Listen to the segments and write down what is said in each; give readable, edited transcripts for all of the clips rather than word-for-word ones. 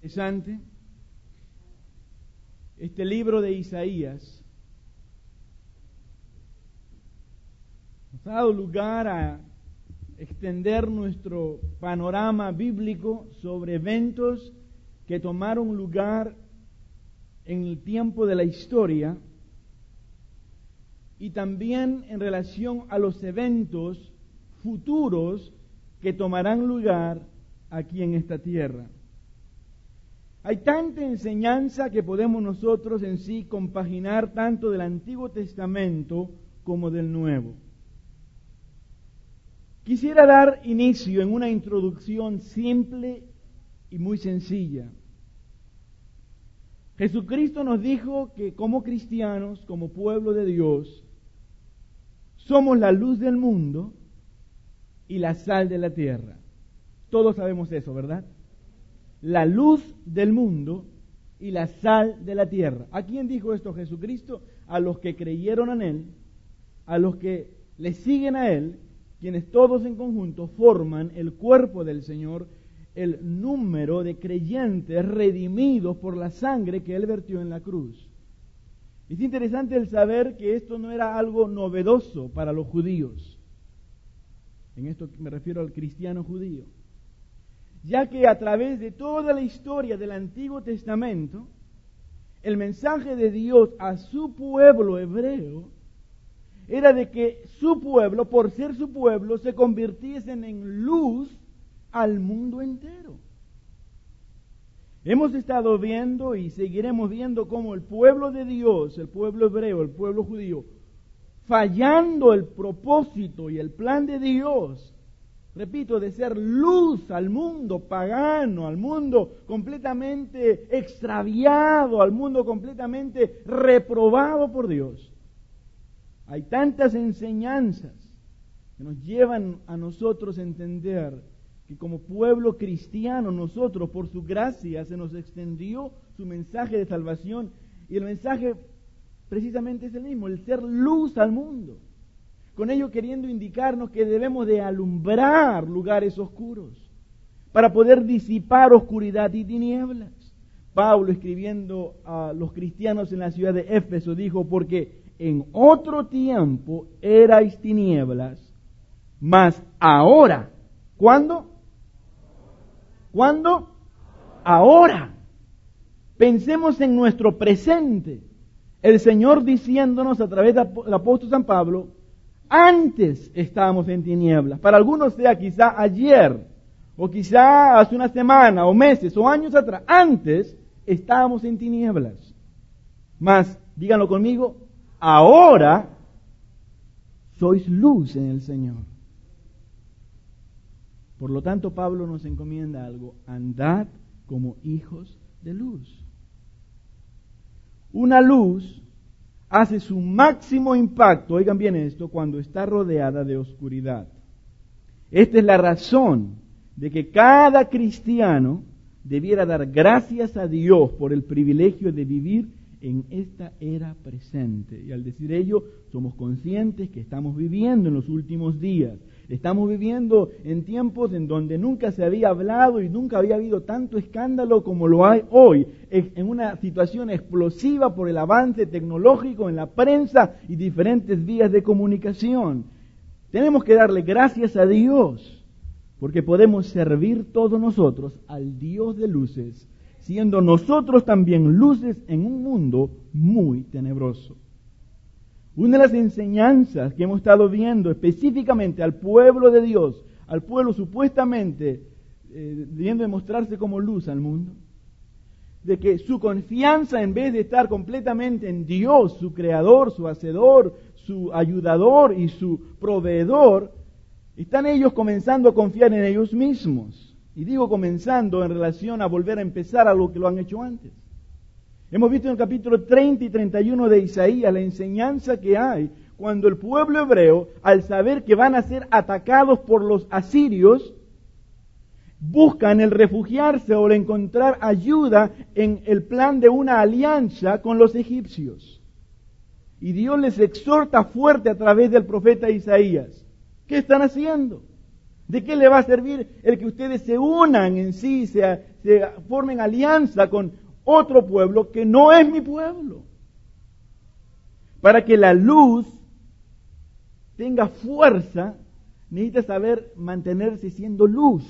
Interesante. Este libro de Isaías nos ha dado lugar a extender nuestro panorama bíblico sobre eventos que tomaron lugar en el tiempo de la historia y también en relación a los eventos futuros que tomarán lugar aquí en esta tierra. Hay tanta enseñanza que podemos nosotros en sí compaginar tanto del Antiguo Testamento como del Nuevo. Quisiera dar inicio en una introducción simple y muy sencilla. Jesucristo nos dijo que como cristianos, como pueblo de Dios, somos la luz del mundo y la sal de la tierra. Todos sabemos eso, ¿verdad? La luz del mundo y la sal de la tierra. ¿A quién dijo esto Jesucristo? A los que creyeron en Él, a los que le siguen a Él, quienes todos en conjunto forman el cuerpo del Señor, el número de creyentes redimidos por la sangre que Él vertió en la cruz. Es interesante el saber que esto no era algo novedoso para los judíos. En esto me refiero al cristiano judío. Ya que a través de toda la historia del Antiguo Testamento, el mensaje de Dios a su pueblo hebreo era de que su pueblo, por ser su pueblo, se convirtiesen en luz al mundo entero. Hemos estado viendo y seguiremos viendo cómo el pueblo de Dios, el pueblo hebreo, el pueblo judío, fallando el propósito y el plan de Dios, repito, de ser luz al mundo pagano, al mundo completamente extraviado, al mundo completamente reprobado por Dios. Hay tantas enseñanzas que nos llevan a nosotros a entender que como pueblo cristiano nosotros, por su gracia, se nos extendió su mensaje de salvación, y el mensaje precisamente es el mismo, el ser luz al mundo. Con ello queriendo indicarnos que debemos de alumbrar lugares oscuros para poder disipar oscuridad y tinieblas. Pablo, escribiendo a los cristianos en la ciudad de Éfeso, dijo: porque en otro tiempo erais tinieblas, mas ahora, ¿cuándo? ¿Cuándo? Ahora. Pensemos en nuestro presente. El Señor diciéndonos a través del apóstol San Pablo: antes estábamos en tinieblas. Para algunos sea quizá ayer, o quizá hace una semana, o meses, o años atrás. Antes estábamos en tinieblas. Mas, díganlo conmigo, ahora sois luz en el Señor. Por lo tanto, Pablo nos encomienda algo: andad como hijos de luz. Una luz hace su máximo impacto, oigan bien esto, cuando está rodeada de oscuridad. Esta es la razón de que cada cristiano debiera dar gracias a Dios por el privilegio de vivir en esta era presente. Y al decir ello, somos conscientes que estamos viviendo en los últimos días. Estamos viviendo en tiempos en donde nunca se había hablado y nunca había habido tanto escándalo como lo hay hoy, en una situación explosiva por el avance tecnológico en la prensa y diferentes vías de comunicación. Tenemos que darle gracias a Dios, porque podemos servir todos nosotros al Dios de luces, siendo nosotros también luces en un mundo muy tenebroso. Una de las enseñanzas que hemos estado viendo específicamente al pueblo de Dios, al pueblo supuestamente debiendo demostrarse como luz al mundo, de que su confianza, en vez de estar completamente en Dios, su creador, su hacedor, su ayudador y su proveedor, están ellos comenzando a confiar en ellos mismos. Y digo comenzando en relación a volver a empezar a lo que lo han hecho antes. Hemos visto en el capítulo 30 y 31 de Isaías la enseñanza que hay cuando el pueblo hebreo, al saber que van a ser atacados por los asirios, buscan el refugiarse o el encontrar ayuda en el plan de una alianza con los egipcios. Y Dios les exhorta fuerte a través del profeta Isaías. ¿Qué están haciendo? ¿De qué le va a servir el que ustedes se unan en sí, se formen alianza con otro pueblo que no es mi pueblo? Para que la luz tenga fuerza, necesita saber mantenerse siendo luz,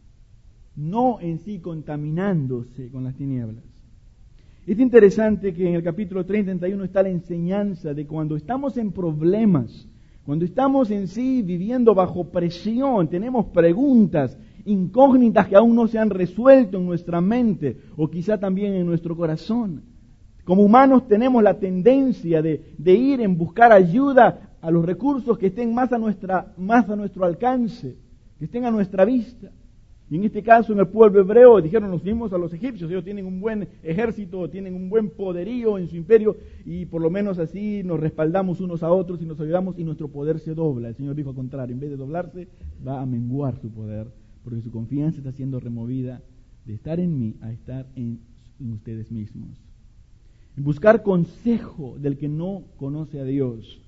no en sí contaminándose con las tinieblas. Es interesante que en el capítulo 30 y 31 está la enseñanza de cuando estamos en problemas, cuando estamos en sí viviendo bajo presión, tenemos preguntas, incógnitas que aún no se han resuelto en nuestra mente o quizá también en nuestro corazón. Como humanos tenemos la tendencia de ir en buscar ayuda a los recursos que estén más a nuestro alcance, que estén a nuestra vista. Y en este caso, en el pueblo hebreo, dijeron, nos unimos a los egipcios, ellos tienen un buen ejército, tienen un buen poderío en su imperio, y por lo menos así nos respaldamos unos a otros y nos ayudamos y nuestro poder se dobla. El Señor dijo al contrario, en vez de doblarse, va a menguar su poder, porque su confianza está siendo removida de estar en mí a estar en ustedes mismos. En buscar consejo del que no conoce a Dios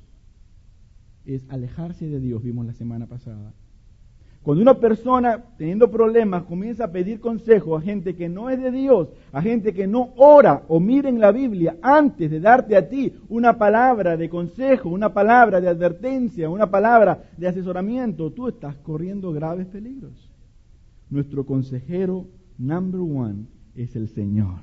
es alejarse de Dios, vimos la semana pasada. Cuando una persona, teniendo problemas, comienza a pedir consejo a gente que no es de Dios, a gente que no ora o mira en la Biblia antes de darte a ti una palabra de consejo, una palabra de advertencia, una palabra de asesoramiento, tú estás corriendo graves peligros. Nuestro consejero number one es el Señor.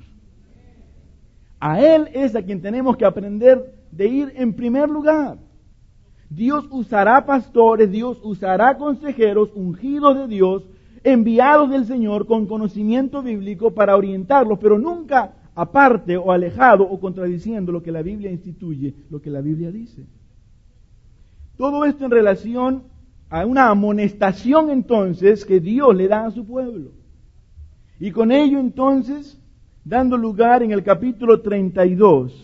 A Él es a quien tenemos que aprender de ir en primer lugar. Dios usará pastores, Dios usará consejeros ungidos de Dios, enviados del Señor con conocimiento bíblico para orientarlos, pero nunca aparte o alejado o contradiciendo lo que la Biblia instituye, lo que la Biblia dice. Todo esto en relación a una amonestación entonces que Dios le da a su pueblo. Y con ello entonces, dando lugar en el capítulo 32,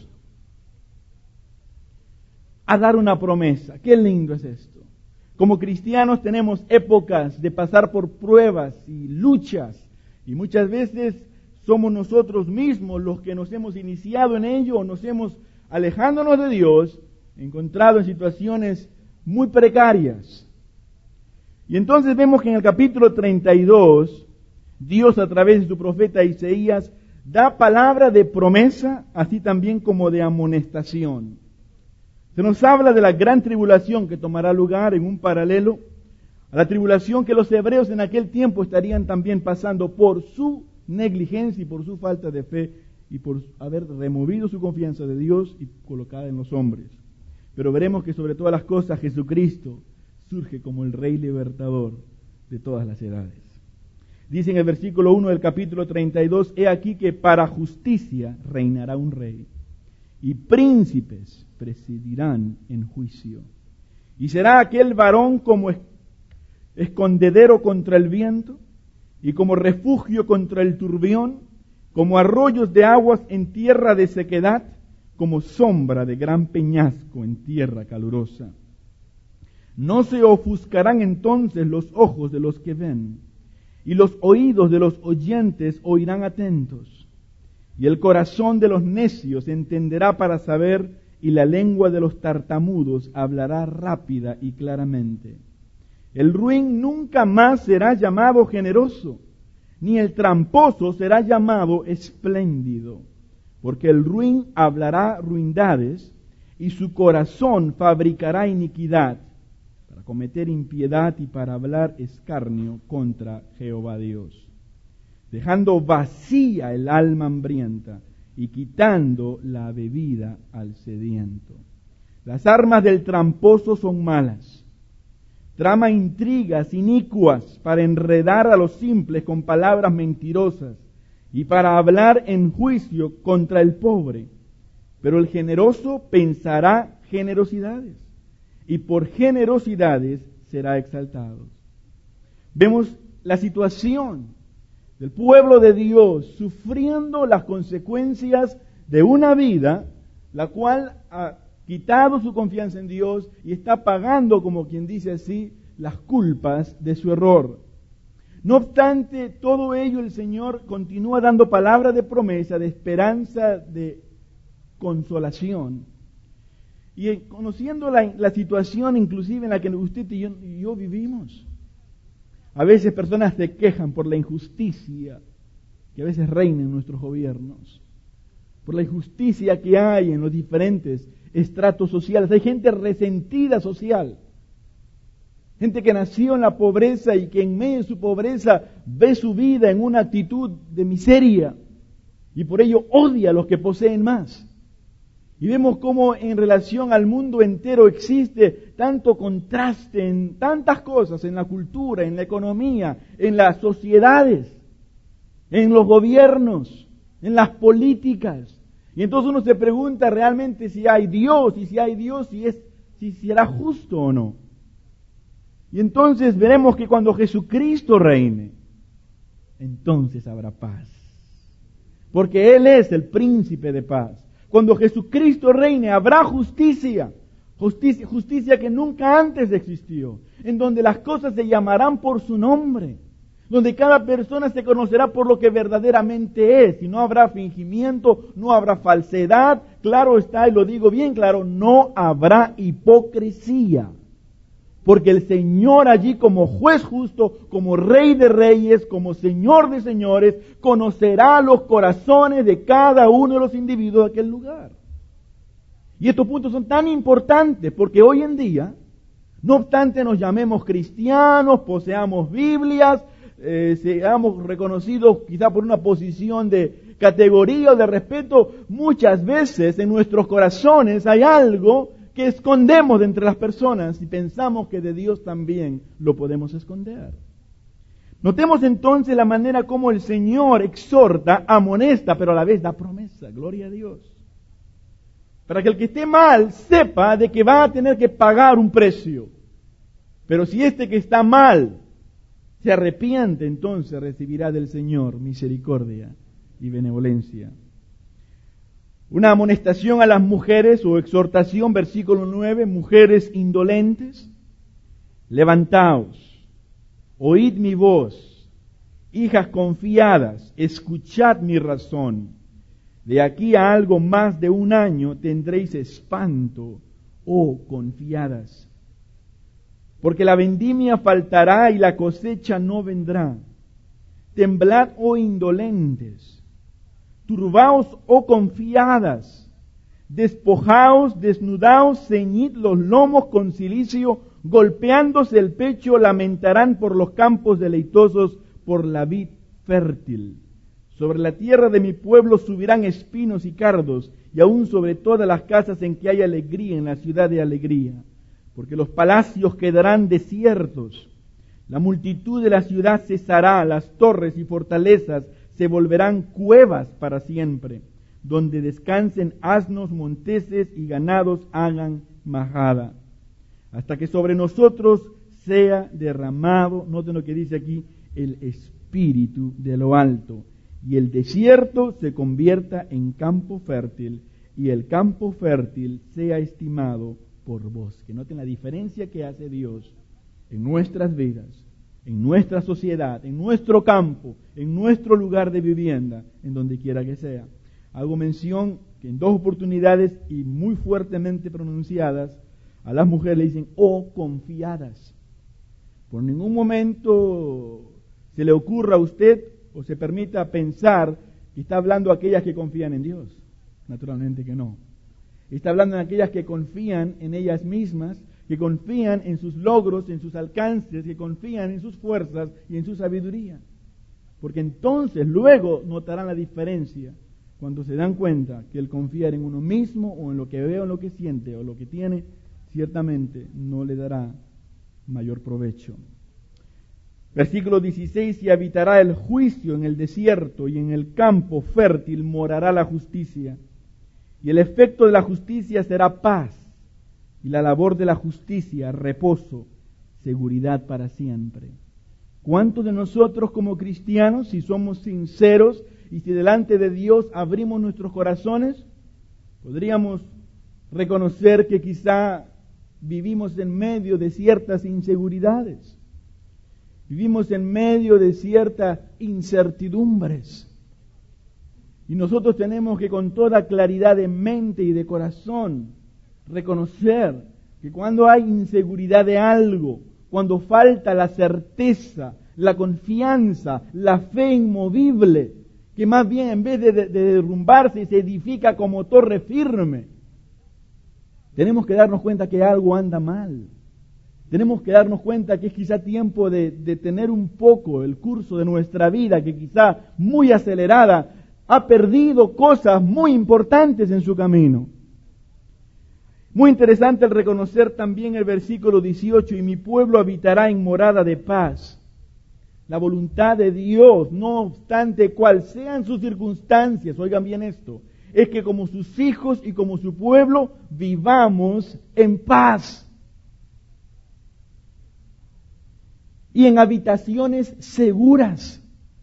a dar una promesa. Qué lindo es esto. Como cristianos tenemos épocas de pasar por pruebas y luchas, y muchas veces somos nosotros mismos los que nos hemos iniciado en ello o nos hemos, alejándonos de Dios, encontrado en situaciones muy precarias. Y entonces vemos que en el capítulo 32, Dios a través de su profeta Isaías da palabra de promesa, así también como de amonestación. Se nos habla de la gran tribulación que tomará lugar en un paralelo a la tribulación que los hebreos en aquel tiempo estarían también pasando por su negligencia y por su falta de fe y por haber removido su confianza de Dios y colocada en los hombres. Pero veremos que sobre todas las cosas Jesucristo surge como el Rey libertador de todas las edades. Dice en el versículo 1 del capítulo 32, he aquí que para justicia reinará un rey, y príncipes presidirán en juicio. Y será aquel varón como escondedero contra el viento, y como refugio contra el turbión, como arroyos de aguas en tierra de sequedad, como sombra de gran peñasco en tierra calurosa. No se ofuscarán entonces los ojos de los que ven, y los oídos de los oyentes oirán atentos. Y el corazón de los necios entenderá para saber, y la lengua de los tartamudos hablará rápida y claramente. El ruin nunca más será llamado generoso, ni el tramposo será llamado espléndido, porque el ruin hablará ruindades, y su corazón fabricará iniquidad, para cometer impiedad y para hablar escarnio contra Jehová Dios, dejando vacía el alma hambrienta y quitando la bebida al sediento. Las armas del tramposo son malas, trama intrigas inicuas para enredar a los simples con palabras mentirosas y para hablar en juicio contra el pobre. Pero el generoso pensará generosidades, y por generosidades será exaltado. Vemos la situación del pueblo de Dios sufriendo las consecuencias de una vida la cual ha quitado su confianza en Dios y está pagando, como quien dice así, las culpas de su error. No obstante todo ello, el Señor continúa dando palabra de promesa, de esperanza, de consolación. Y conociendo la situación inclusive en la que usted y yo vivimos, A veces personas se quejan por la injusticia que a veces reina en nuestros gobiernos, por la injusticia que hay en los diferentes estratos sociales. Hay gente resentida social, gente que nació en la pobreza y que en medio de su pobreza ve su vida en una actitud de miseria y por ello odia a los que poseen más. Y vemos cómo en relación al mundo entero existe tanto contraste en tantas cosas, en la cultura, en la economía, en las sociedades, en los gobiernos, en las políticas. Y entonces uno se pregunta realmente si hay Dios, y si hay Dios, si será justo o no. Y entonces veremos que cuando Jesucristo reine, entonces habrá paz. Porque Él es el príncipe de paz. Cuando Jesucristo reine, habrá justicia. Justicia que nunca antes existió. En donde las cosas se llamarán por su nombre. Donde cada persona se conocerá por lo que verdaderamente es. Y no habrá fingimiento, no habrá falsedad. Claro está, y lo digo bien claro, no habrá hipocresía. Porque el Señor allí como juez justo, como Rey de reyes, como Señor de señores, conocerá los corazones de cada uno de los individuos de aquel lugar. Y estos puntos son tan importantes porque hoy en día, no obstante nos llamemos cristianos, poseamos Biblias, seamos reconocidos quizá por una posición de categoría o de respeto, muchas veces en nuestros corazones hay algo que escondemos de entre las personas y pensamos que de Dios también lo podemos esconder. Notemos entonces la manera como el Señor exhorta, amonesta, pero a la vez da promesa. Gloria a Dios. Para que el que esté mal sepa de que va a tener que pagar un precio. Pero si este que está mal se arrepiente, entonces recibirá del Señor misericordia y benevolencia. Una amonestación a las mujeres o exhortación, versículo 9, mujeres indolentes, levantaos, oíd mi voz, hijas confiadas, escuchad mi razón. De aquí a algo más de un año tendréis espanto, oh confiadas. Porque la vendimia faltará y la cosecha no vendrá. Temblad, oh indolentes. Turbaos, oh confiadas, despojaos, desnudaos, ceñid los lomos con cilicio, golpeándose el pecho, lamentarán por los campos deleitosos, por la vid fértil. Sobre la tierra de mi pueblo subirán espinos y cardos, y aún sobre todas las casas en que hay alegría, en la ciudad de alegría. Porque los palacios quedarán desiertos, la multitud de la ciudad cesará, las torres y fortalezas se volverán cuevas para siempre, donde descansen asnos, monteses y ganados hagan majada, hasta que sobre nosotros sea derramado, noten lo que dice aquí, el Espíritu de lo alto, y el desierto se convierta en campo fértil, y el campo fértil sea estimado por bosque. Noten la diferencia que hace Dios en nuestras vidas, en nuestra sociedad, en nuestro campo, en nuestro lugar de vivienda, en donde quiera que sea. Hago mención que en 2 oportunidades y muy fuertemente pronunciadas, a las mujeres le dicen, oh confiadas. Por ningún momento se le ocurra a usted o se permita pensar que está hablando a aquellas que confían en Dios. Naturalmente que no. Está hablando de aquellas que confían en ellas mismas, que confían en sus logros, en sus alcances, que confían en sus fuerzas y en su sabiduría. Porque entonces luego notarán la diferencia cuando se dan cuenta que el confiar en uno mismo o en lo que ve o en lo que siente o lo que tiene, ciertamente no le dará mayor provecho. Versículo 16, y habitará el juicio en el desierto y en el campo fértil morará la justicia. Y el efecto de la justicia será paz, y la labor de la justicia, reposo, seguridad para siempre. ¿Cuántos de nosotros como cristianos, si somos sinceros y si delante de Dios abrimos nuestros corazones, podríamos reconocer que quizá vivimos en medio de ciertas inseguridades? Vivimos en medio de ciertas incertidumbres. Y nosotros tenemos que con toda claridad de mente y de corazón reconocer que cuando hay inseguridad de algo, cuando falta la certeza la confianza, la fe inmovible, que más bien en vez de derrumbarse se edifica como torre firme. Tenemos que darnos cuenta que algo anda mal. Tenemos que darnos cuenta que es quizá tiempo de detener un poco el curso de nuestra vida, que quizá muy acelerada ha perdido cosas muy importantes en su camino. Muy interesante el reconocer también el versículo 18, y mi pueblo habitará en morada de paz. La voluntad de Dios, no obstante cuál sean sus circunstancias, oigan bien esto, es que como sus hijos y como su pueblo vivamos en paz y en habitaciones seguras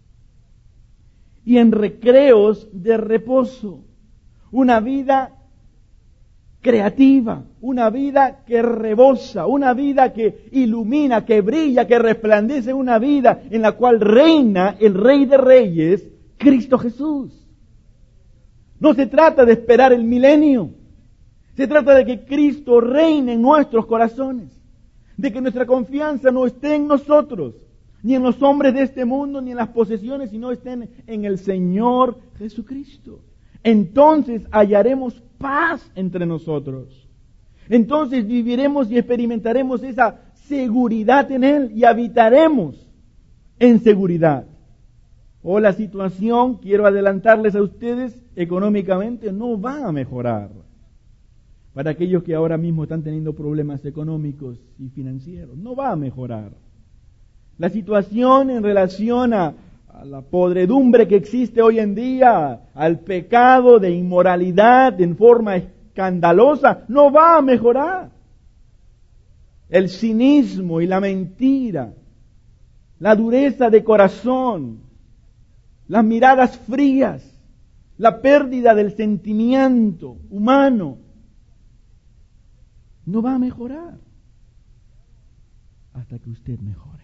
y en recreos de reposo. Una vida creativa, una vida que rebosa, una vida que ilumina, que brilla, que resplandece, una vida en la cual reina el Rey de Reyes, Cristo Jesús. No se trata de esperar el milenio, se trata de que Cristo reine en nuestros corazones, de que nuestra confianza no esté en nosotros, ni en los hombres de este mundo, ni en las posesiones, sino estén en el Señor Jesucristo. Entonces hallaremos paz entre nosotros. Entonces viviremos y experimentaremos esa seguridad en Él y habitaremos en seguridad. O la situación, quiero adelantarles a ustedes, económicamente no va a mejorar. Para aquellos que ahora mismo están teniendo problemas económicos y financieros, no va a mejorar. La situación en relación a la podredumbre que existe hoy en día, al pecado de inmoralidad en forma escandalosa, no va a mejorar. El cinismo y la mentira, la dureza de corazón, las miradas frías, la pérdida del sentimiento humano, no va a mejorar hasta que usted mejore.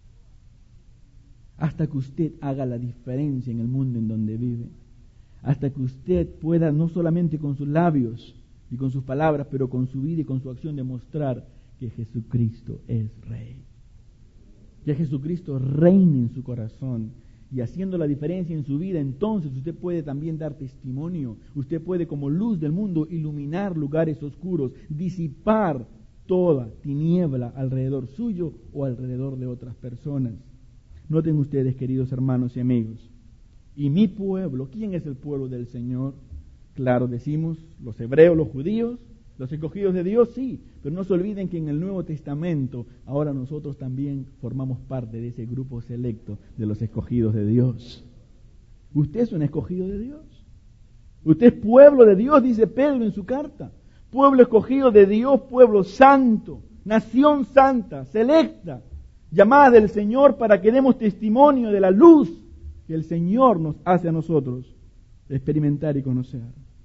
Hasta que usted haga la diferencia en el mundo en donde vive. Hasta que usted pueda, no solamente con sus labios y con sus palabras, pero con su vida y con su acción, demostrar que Jesucristo es Rey. Que Jesucristo reine en su corazón. Y haciendo la diferencia en su vida, entonces usted puede también dar testimonio. Usted puede, como luz del mundo, iluminar lugares oscuros, disipar toda tiniebla alrededor suyo o alrededor de otras personas. Noten ustedes, queridos hermanos y amigos, y mi pueblo, ¿quién es el pueblo del Señor? Claro, decimos los hebreos, los judíos, los escogidos de Dios, sí, pero no se olviden que en el Nuevo Testamento ahora nosotros también formamos parte de ese grupo selecto de los escogidos de Dios. Usted es un escogido de Dios. Usted es pueblo de Dios, dice Pedro en su carta. Pueblo escogido de Dios, pueblo santo, nación santa, selecta, llamada del Señor para que demos testimonio de la luz que el Señor nos hace a nosotros experimentar y conocer.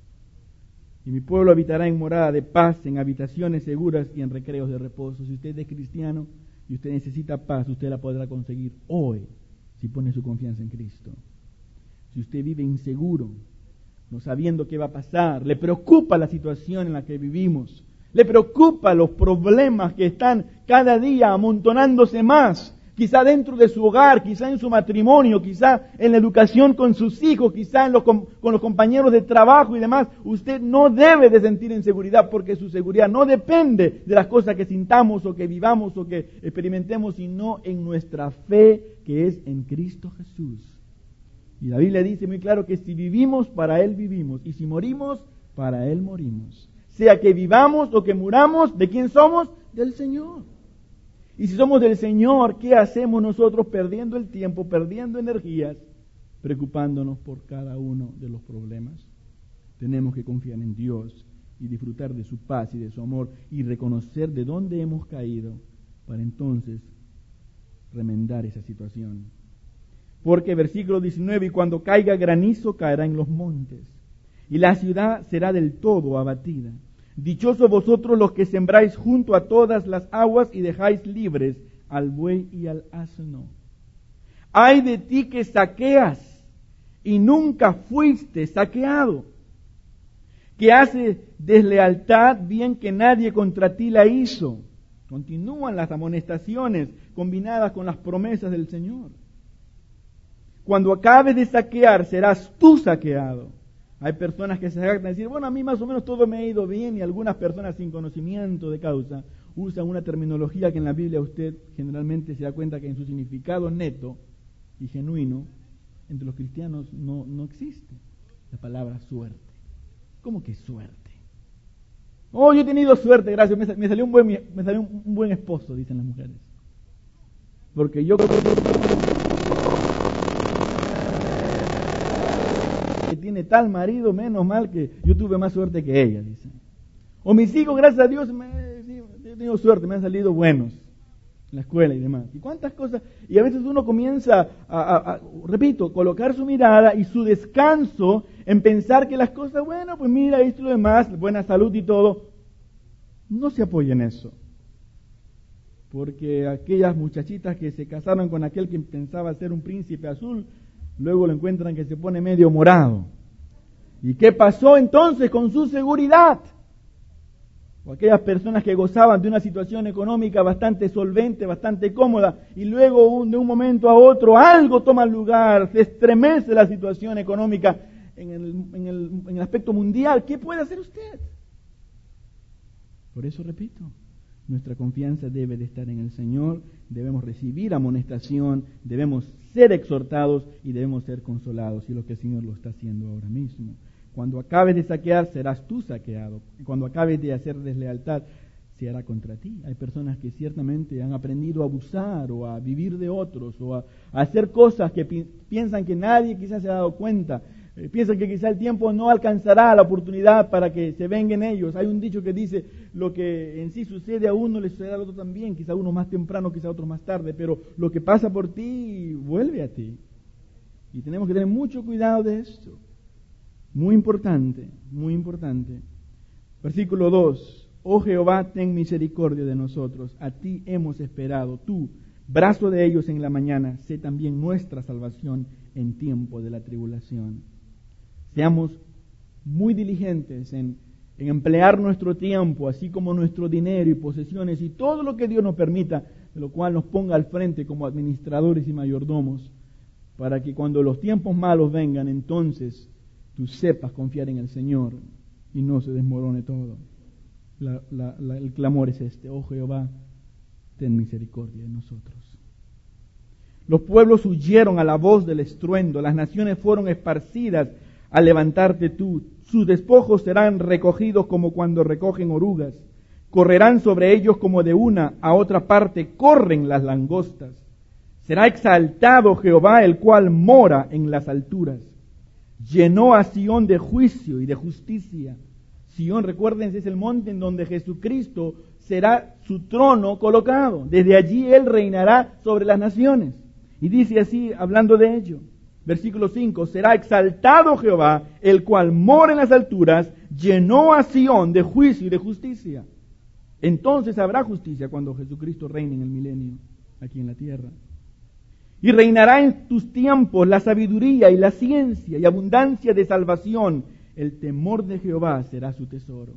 Y mi pueblo habitará en morada de paz, en habitaciones seguras y en recreos de reposo. Si usted es cristiano y usted necesita paz, usted la podrá conseguir hoy si pone su confianza en Cristo. Si usted vive inseguro, no sabiendo qué va a pasar, le preocupa la situación en la que vivimos, le preocupa los problemas que están cada día amontonándose más, quizá dentro de su hogar, quizá en su matrimonio, quizá en la educación con sus hijos, quizá con los compañeros de trabajo y demás. Usted no debe de sentir inseguridad, porque su seguridad no depende de las cosas que sintamos o que vivamos o que experimentemos, sino en nuestra fe que es en Cristo Jesús. Y la Biblia dice muy claro que si vivimos, para Él vivimos, y si morimos, para Él morimos. Sea que vivamos o que muramos, ¿de quién somos? Del Señor. Y si somos del Señor, ¿qué hacemos nosotros perdiendo el tiempo, perdiendo energías, preocupándonos por cada uno de los problemas? Tenemos que confiar en Dios y disfrutar de su paz y de su amor y reconocer de dónde hemos caído para entonces remendar esa situación. Porque versículo 19, y cuando caiga granizo caerá en los montes, y la ciudad será del todo abatida. Dichosos vosotros los que sembráis junto a todas las aguas y dejáis libres al buey y al asno. Ay de ti que saqueas y nunca fuiste saqueado, que hace deslealtad bien que nadie contra ti la hizo. Continúan las amonestaciones combinadas con las promesas del Señor. Cuando acabes de saquear, serás tú saqueado. Hay personas que se jactan de decir, bueno, a mí más o menos todo me ha ido bien, y algunas personas sin conocimiento de causa usan una terminología que en la Biblia usted generalmente se da cuenta que en su significado neto y genuino, entre los cristianos no existe la palabra suerte. ¿Cómo que suerte? Oh, yo he tenido suerte, gracias, me salió un buen esposo, dicen las mujeres. Porque yo que tiene tal marido, menos mal que yo tuve más suerte que ella, dicen. O mis hijos, gracias a Dios, he tenido suerte, me han salido buenos en la escuela y demás. Y cuántas cosas. Y a veces uno comienza repito, colocar su mirada y su descanso en pensar que las cosas, bueno, pues mira, esto y lo demás, buena salud y todo. No se apoya en eso. Porque aquellas muchachitas que se casaron con aquel que pensaba ser un príncipe azul, luego lo encuentran que se pone medio morado. ¿Y qué pasó entonces con su seguridad? O aquellas personas que gozaban de una situación económica bastante solvente, bastante cómoda, y luego de un momento a otro algo toma lugar, se estremece la situación económica en el aspecto mundial. ¿Qué puede hacer usted? Por eso repito, nuestra confianza debe de estar en el Señor, debemos recibir amonestación, debemos ser exhortados y debemos ser consolados, y lo que el Señor lo está haciendo ahora mismo. Cuando acabes de saquear, serás tú saqueado. Y cuando acabes de hacer deslealtad, se hará contra ti. Hay personas que ciertamente han aprendido a abusar o a vivir de otros o a hacer cosas que piensan que nadie quizás se ha dado cuenta. Piensan que quizás el tiempo no alcanzará la oportunidad para que se vengan ellos. Hay un dicho que dice, lo que en sí sucede a uno le sucede al otro también. Quizá uno más temprano, quizá otro más tarde. Pero lo que pasa por ti, vuelve a ti. Y tenemos que tener mucho cuidado de esto. Muy importante, muy importante. Versículo 2. Oh Jehová, ten misericordia de nosotros. A ti hemos esperado. Tú, brazo de ellos en la mañana, sé también nuestra salvación en tiempo de la tribulación. Seamos muy diligentes en emplear nuestro tiempo, así como nuestro dinero y posesiones y todo lo que Dios nos permita, de lo cual nos ponga al frente como administradores y mayordomos, para que cuando los tiempos malos vengan, entonces tú sepas confiar en el Señor y no se desmorone todo. El clamor es este: oh Jehová, ten misericordia de nosotros. Los pueblos huyeron a la voz del estruendo, las naciones fueron esparcidas al levantarte tú. Sus despojos serán recogidos como cuando recogen orugas. Correrán sobre ellos como de una a otra parte corren las langostas. Será exaltado Jehová, el cual mora en las alturas. Llenó a Sión de juicio y de justicia. Sión, recuérdense, es el monte en donde Jesucristo será su trono colocado. Desde allí Él reinará sobre las naciones. Y dice así, hablando de ello, versículo 5, será exaltado Jehová, el cual mora en las alturas, llenó a Sión de juicio y de justicia. Entonces habrá justicia cuando Jesucristo reine en el milenio, aquí en la tierra. Y reinará en tus tiempos la sabiduría y la ciencia y abundancia de salvación. El temor de Jehová será su tesoro.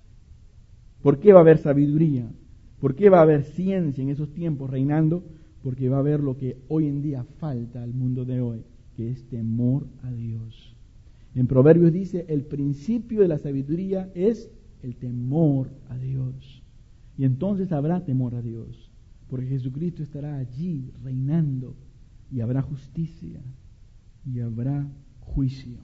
¿Por qué va a haber sabiduría? ¿Por qué va a haber ciencia en esos tiempos reinando? Porque va a haber lo que hoy en día falta al mundo de hoy, que es temor a Dios. En Proverbios dice, el principio de la sabiduría es el temor a Dios. Y entonces habrá temor a Dios, porque Jesucristo estará allí reinando. Y habrá justicia y habrá juicio.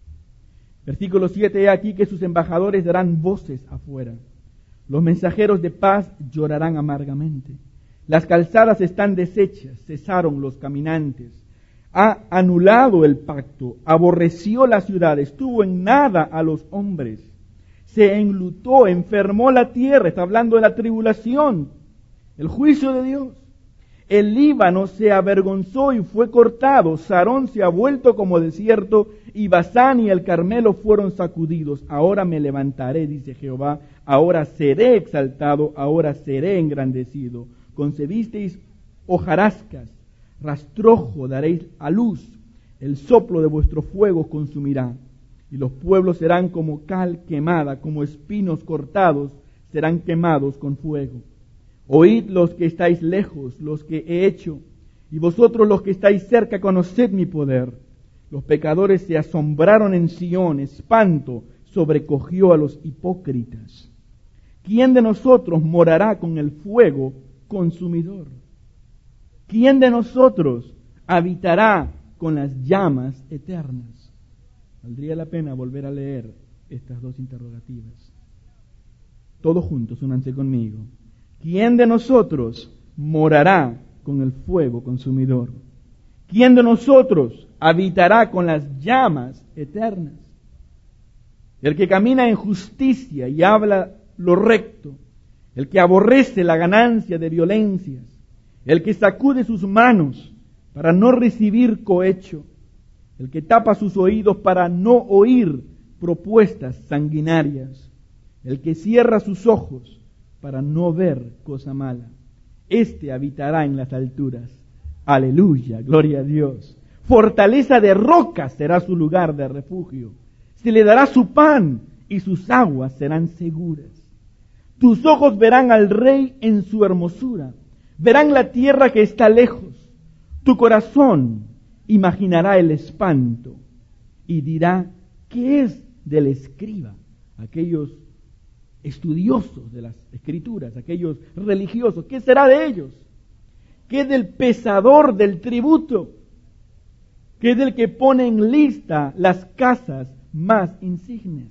Versículo 7, he aquí que sus embajadores darán voces afuera. Los mensajeros de paz llorarán amargamente. Las calzadas están deshechas, cesaron los caminantes. Ha anulado el pacto, aborreció la ciudad, estuvo en nada a los hombres. Se enlutó, enfermó la tierra, está hablando de la tribulación, el juicio de Dios. El Líbano se avergonzó y fue cortado, Sarón se ha vuelto como desierto, y Basán y el Carmelo fueron sacudidos. Ahora me levantaré, dice Jehová, ahora seré exaltado, ahora seré engrandecido. Concebisteis hojarascas, rastrojo daréis a luz, el soplo de vuestro fuego consumirá. Y los pueblos serán como cal quemada, como espinos cortados, serán quemados con fuego. Oíd los que estáis lejos, los que he hecho, y vosotros los que estáis cerca, conoced mi poder. Los pecadores se asombraron en Sión, espanto sobrecogió a los hipócritas. ¿Quién de nosotros morará con el fuego consumidor? ¿Quién de nosotros habitará con las llamas eternas? Valdría la pena volver a leer estas dos interrogativas. Todos juntos, únanse conmigo. ¿Quién de nosotros morará con el fuego consumidor? ¿Quién de nosotros habitará con las llamas eternas? El que camina en justicia y habla lo recto, el que aborrece la ganancia de violencias, el que sacude sus manos para no recibir cohecho, el que tapa sus oídos para no oír propuestas sanguinarias, el que cierra sus ojos para no ver cosa mala. Este habitará en las alturas. Aleluya, gloria a Dios. Fortaleza de roca será su lugar de refugio. Se le dará su pan y sus aguas serán seguras. Tus ojos verán al Rey en su hermosura. Verán la tierra que está lejos. Tu corazón imaginará el espanto y dirá, ¿qué es del escriba? Aquellos estudiosos de las escrituras, aquellos religiosos, ¿qué será de ellos? ¿Qué del pesador del tributo? ¿Qué del que pone en lista las casas más insignes?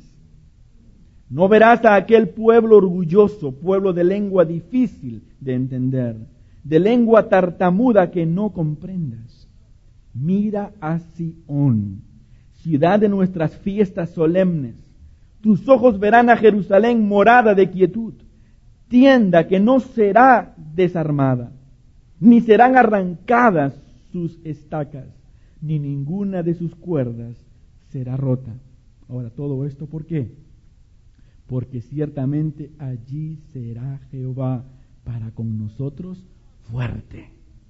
No verás a aquel pueblo orgulloso, pueblo de lengua difícil de entender, de lengua tartamuda que no comprendas. Mira a Sión, ciudad de nuestras fiestas solemnes. Tus ojos verán a Jerusalén, morada de quietud, tienda que no será desarmada, ni serán arrancadas sus estacas, ni ninguna de sus cuerdas será rota. Ahora, ¿todo esto por qué? Porque ciertamente allí será Jehová para con nosotros fuerte.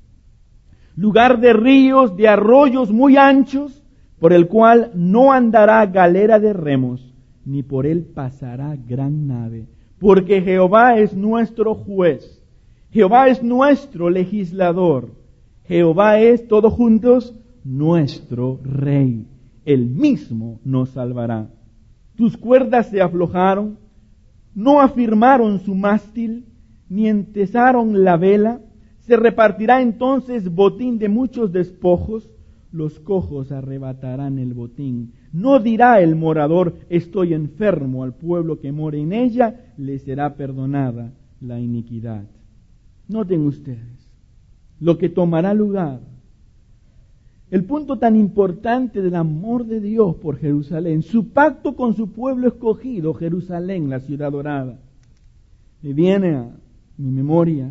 Lugar de ríos, de arroyos muy anchos, por el cual no andará galera de remos, ni por él pasará gran nave. Porque Jehová es nuestro juez, Jehová es nuestro legislador, Jehová es, todos juntos, nuestro Rey. Él mismo nos salvará. Tus cuerdas se aflojaron, no afirmaron su mástil, ni entesaron la vela. Se repartirá entonces botín de muchos despojos, los cojos arrebatarán el botín. No dirá el morador, estoy enfermo, al pueblo que more en ella, le será perdonada la iniquidad. Noten ustedes lo que tomará lugar. El punto tan importante del amor de Dios por Jerusalén, su pacto con su pueblo escogido, Jerusalén, la ciudad dorada. Me viene a mi memoria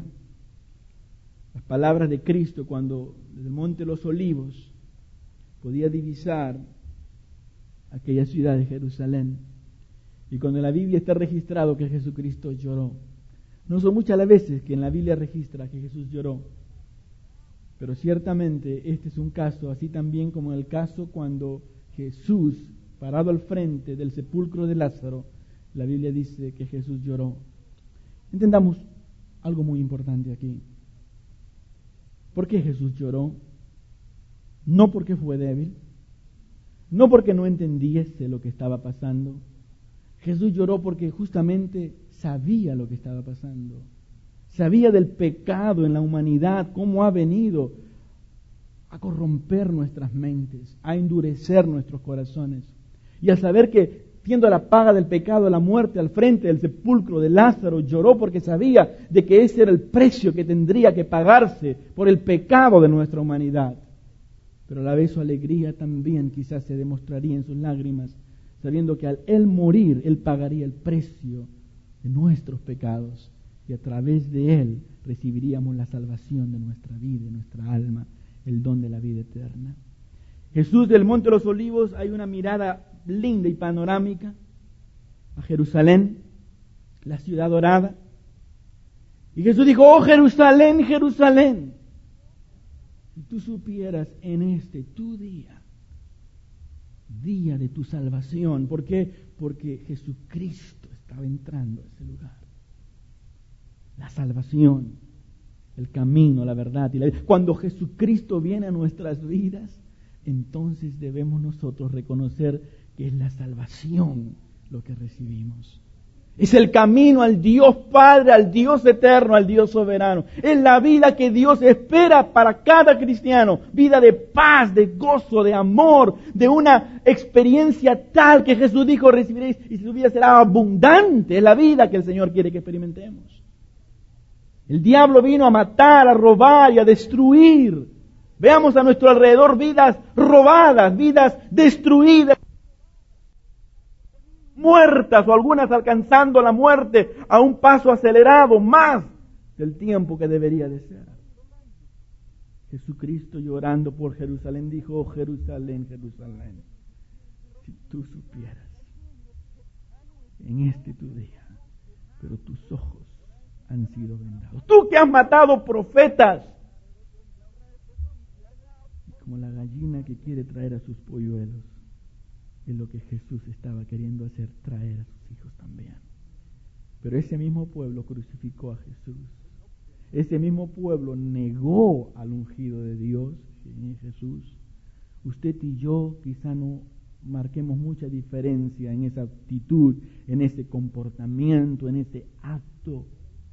las palabras de Cristo cuando desde el Monte de los Olivos podía divisar aquella ciudad de Jerusalén. Y cuando en la Biblia está registrado que Jesucristo lloró. No son muchas las veces que en la Biblia registra que Jesús lloró. Pero ciertamente este es un caso, así también como el caso cuando Jesús, parado al frente del sepulcro de Lázaro, la Biblia dice que Jesús lloró. Entendamos algo muy importante aquí. ¿Por qué Jesús lloró? No porque fue débil, no porque no entendiese lo que estaba pasando. Jesús lloró porque justamente sabía lo que estaba pasando. Sabía del pecado en la humanidad, cómo ha venido a corromper nuestras mentes, a endurecer nuestros corazones. Y al saber que, siendo la paga del pecado, la muerte al frente del sepulcro de Lázaro, lloró porque sabía de que ese era el precio que tendría que pagarse por el pecado de nuestra humanidad. Pero a la vez su alegría también quizás se demostraría en sus lágrimas, sabiendo que al Él morir, Él pagaría el precio de nuestros pecados. Y a través de Él recibiríamos la salvación de nuestra vida, de nuestra alma, el don de la vida eterna. Jesús del Monte de los Olivos, hay una mirada linda y panorámica a Jerusalén, la ciudad dorada. Y Jesús dijo, oh Jerusalén, Jerusalén, si tú supieras en este tu día de tu salvación. ¿Por qué? Porque Jesucristo estaba entrando a ese lugar. La salvación, el camino, la verdad y la vida. Cuando Jesucristo viene a nuestras vidas, entonces debemos nosotros reconocer que es la salvación lo que recibimos. Es el camino al Dios Padre, al Dios eterno, al Dios soberano. Es la vida que Dios espera para cada cristiano. Vida de paz, de gozo, de amor, de una experiencia tal que Jesús dijo, recibiréis y su vida será abundante. Es la vida que el Señor quiere que experimentemos. El diablo vino a matar, a robar y a destruir. Veamos a nuestro alrededor vidas robadas, vidas destruidas, muertas o algunas alcanzando la muerte a un paso acelerado más del tiempo que debería de ser. Jesucristo, llorando por Jerusalén, dijo: oh Jerusalén, Jerusalén, si tú supieras en este tu día, pero tus ojos han sido vendados. Tú que has matado profetas, como la gallina que quiere traer a sus polluelos. Es lo que Jesús estaba queriendo hacer, traer a sus hijos también. Pero ese mismo pueblo crucificó a Jesús. Ese mismo pueblo negó al ungido de Dios, Jesús. Usted y yo quizá no marquemos mucha diferencia en esa actitud, en ese comportamiento, en ese acto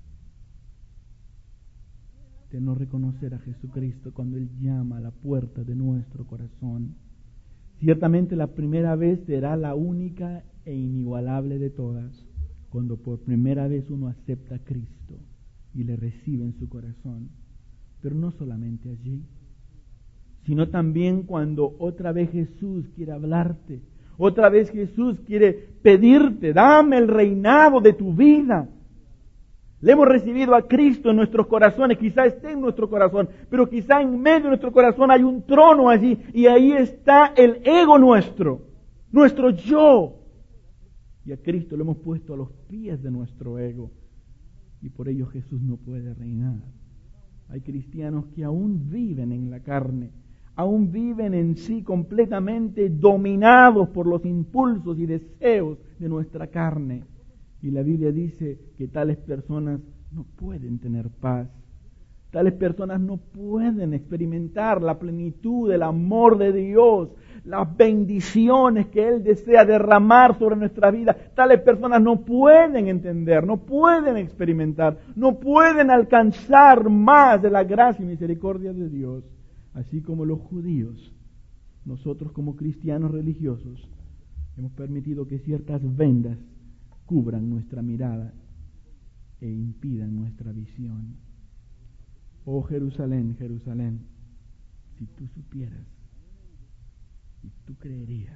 de no reconocer a Jesucristo cuando Él llama a la puerta de nuestro corazón. Ciertamente la primera vez será la única e inigualable de todas, cuando por primera vez uno acepta a Cristo y le recibe en su corazón. Pero no solamente allí, sino también cuando otra vez Jesús quiere hablarte, otra vez Jesús quiere pedirte: dame el reinado de tu vida. Le hemos recibido a Cristo en nuestros corazones, quizá esté en nuestro corazón, pero quizá en medio de nuestro corazón hay un trono allí, y ahí está el ego nuestro yo. Y a Cristo lo hemos puesto a los pies de nuestro ego, y por ello Jesús no puede reinar. Hay cristianos que aún viven en la carne, aún viven en sí completamente dominados por los impulsos y deseos de nuestra carne. Y la Biblia dice que tales personas no pueden tener paz. Tales personas no pueden experimentar la plenitud del amor de Dios, las bendiciones que Él desea derramar sobre nuestra vida. Tales personas no pueden entender, no pueden experimentar, no pueden alcanzar más de la gracia y misericordia de Dios. Así como los judíos, nosotros como cristianos religiosos hemos permitido que ciertas vendas cubran nuestra mirada e impidan nuestra visión. Oh Jerusalén, Jerusalén, si tú supieras y tú creerías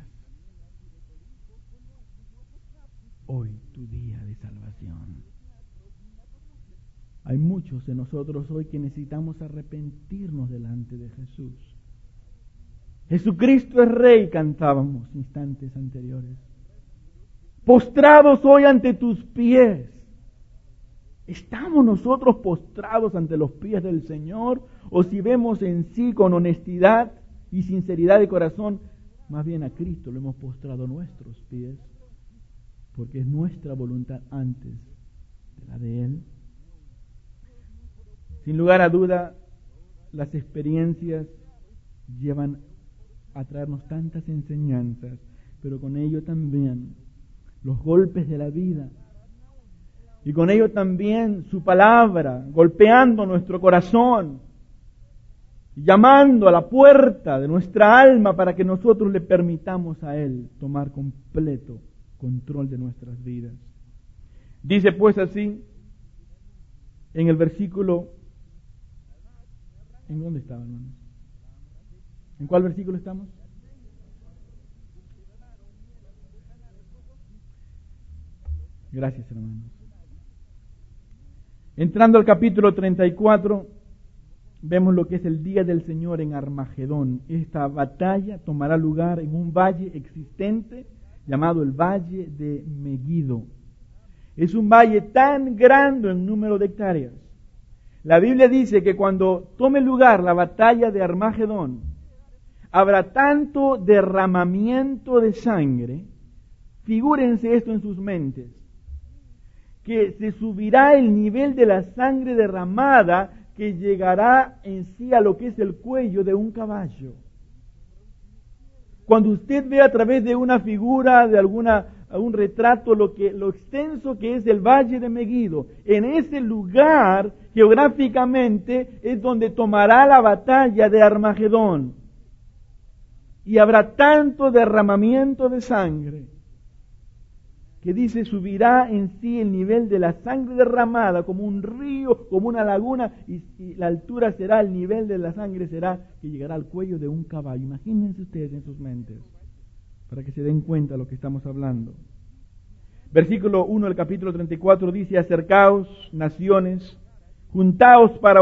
hoy tu día de salvación. Hay muchos de nosotros hoy que necesitamos arrepentirnos delante de Jesús. Jesucristo es Rey, cantábamos instantes anteriores. Postrados hoy ante tus pies. ¿Estamos nosotros postrados ante los pies del Señor? ¿O si vemos en sí con honestidad y sinceridad de corazón, más bien a Cristo lo hemos postrado a nuestros pies? Porque es nuestra voluntad antes de la de Él. Sin lugar a duda, las experiencias llevan a traernos tantas enseñanzas, pero con ello también los golpes de la vida, y con ello también su palabra golpeando nuestro corazón, llamando a la puerta de nuestra alma para que nosotros le permitamos a Él tomar completo control de nuestras vidas. Dice pues así, en el versículo, ¿en dónde estaba, hermanos? ¿En cuál versículo estamos? Gracias, hermanos. Entrando al capítulo 34, vemos lo que es el día del Señor en Armagedón. Esta batalla tomará lugar en un valle existente llamado el Valle de Megiddo. Es un valle tan grande en número de hectáreas. La Biblia dice que cuando tome lugar la batalla de Armagedón, habrá tanto derramamiento de sangre, figúrense esto en sus mentes, que se subirá el nivel de la sangre derramada, que llegará en sí a lo que es el cuello de un caballo. Cuando usted ve a través de una figura, de un retrato, lo extenso que es el Valle de Megiddo, en ese lugar geográficamente es donde tomará la batalla de Armagedón. Y habrá tanto derramamiento de sangre que dice, subirá en sí el nivel de la sangre derramada como un río, como una laguna, y la altura será, el nivel de la sangre será que llegará al cuello de un caballo. Imagínense ustedes en sus mentes, para que se den cuenta de lo que estamos hablando. Versículo 1 del capítulo 34 dice, acercaos, naciones, juntaos para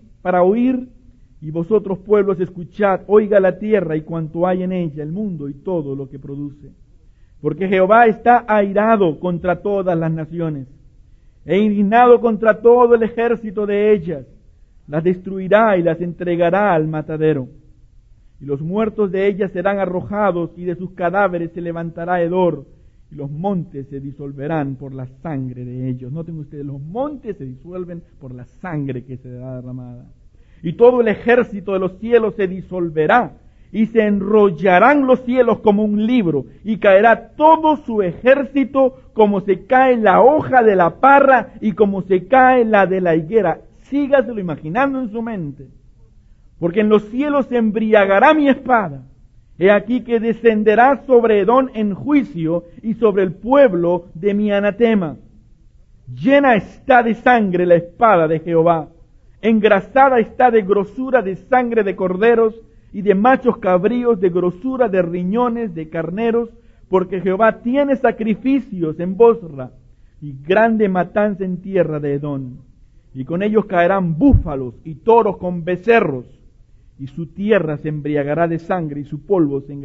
oír, y vosotros pueblos escuchad, oiga la tierra y cuanto hay en ella, el mundo y todo lo que produce. Porque Jehová está airado contra todas las naciones, e indignado contra todo el ejército de ellas. Las destruirá y las entregará al matadero. Y los muertos de ellas serán arrojados, y de sus cadáveres se levantará hedor, y los montes se disolverán por la sangre de ellos. Noten ustedes, los montes se disuelven por la sangre que será derramada. Y todo el ejército de los cielos se disolverá, y se enrollarán los cielos como un libro, y caerá todo su ejército como se cae la hoja de la parra y como se cae la de la higuera. Sígaselo imaginando en su mente. Porque en los cielos se embriagará mi espada. He aquí que descenderá sobre Edom en juicio y sobre el pueblo de mi anatema. Llena está de sangre la espada de Jehová. Engrasada está de grosura de sangre de corderos y de machos cabríos, de grosura de riñones de carneros, porque Jehová tiene sacrificios en Bosra y grande matanza en tierra de Edom. Y con ellos caerán búfalos y toros con becerros, y su tierra se embriagará de sangre y su polvo se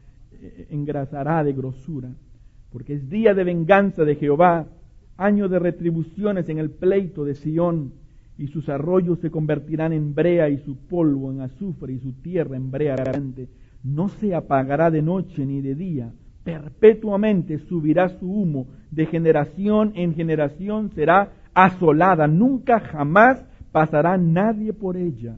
engrasará de grosura. Porque es día de venganza de Jehová, año de retribuciones en el pleito de Sión. Y sus arroyos se convertirán en brea y su polvo en azufre y su tierra en brea ardiente. No se apagará de noche ni de día, perpetuamente subirá su humo, de generación en generación será asolada, nunca jamás pasará nadie por ella.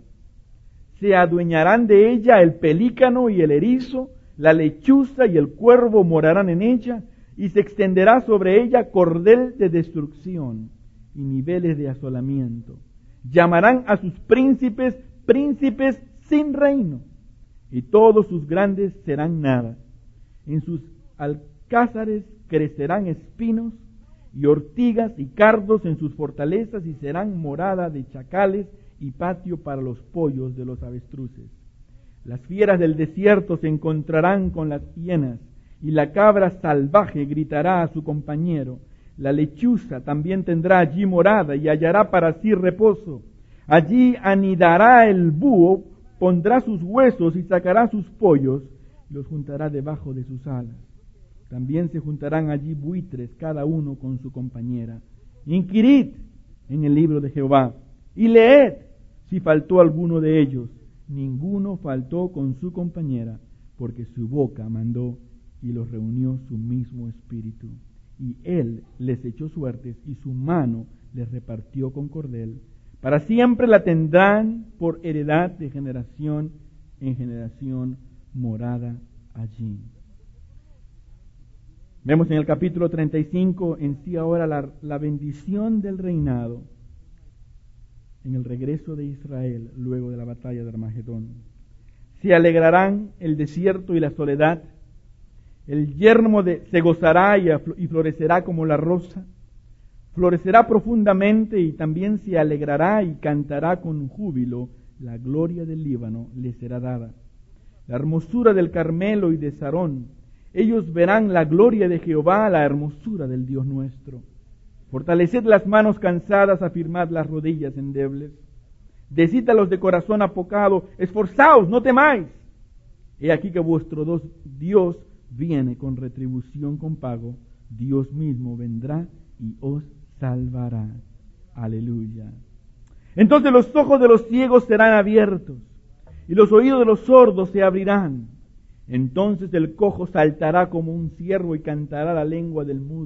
Se adueñarán de ella el pelícano y el erizo, la lechuza y el cuervo morarán en ella, y se extenderá sobre ella cordel de destrucción y niveles de asolamiento. Llamarán a sus príncipes, príncipes sin reino, y todos sus grandes serán nada. En sus alcázares crecerán espinos y ortigas y cardos en sus fortalezas, y serán morada de chacales y patio para los pollos de los avestruces. Las fieras del desierto se encontrarán con las hienas, y la cabra salvaje gritará a su compañero. La lechuza también tendrá allí morada y hallará para sí reposo. Allí anidará el búho, pondrá sus huesos y sacará sus pollos y los juntará debajo de sus alas. También se juntarán allí buitres, cada uno con su compañera. Inquirid en el libro de Jehová y leed si faltó alguno de ellos. Ninguno faltó con su compañera, porque su boca mandó y los reunió su mismo espíritu. Y él les echó suertes y su mano les repartió con cordel. Para siempre la tendrán por heredad de generación en generación morada allí. Vemos en el capítulo 35 en sí ahora la bendición del reinado en el regreso de Israel luego de la batalla de Armagedón. Se alegrarán el desierto y la soledad. El yermo se gozará y florecerá como la rosa. Florecerá profundamente y también se alegrará y cantará con júbilo. La gloria del Líbano le será dada. La hermosura del Carmelo y de Sarón. Ellos verán la gloria de Jehová, la hermosura del Dios nuestro. Fortaleced las manos cansadas, afirmad las rodillas endebles. Decid a los de corazón apocado, esforzaos, no temáis. He aquí que vuestro Dios viene con retribución con pago. Dios mismo vendrá y os salvará. Aleluya. Entonces los ojos de los ciegos serán abiertos y los oídos de los sordos se abrirán. Entonces el cojo saltará como un ciervo y cantará la lengua del mudo.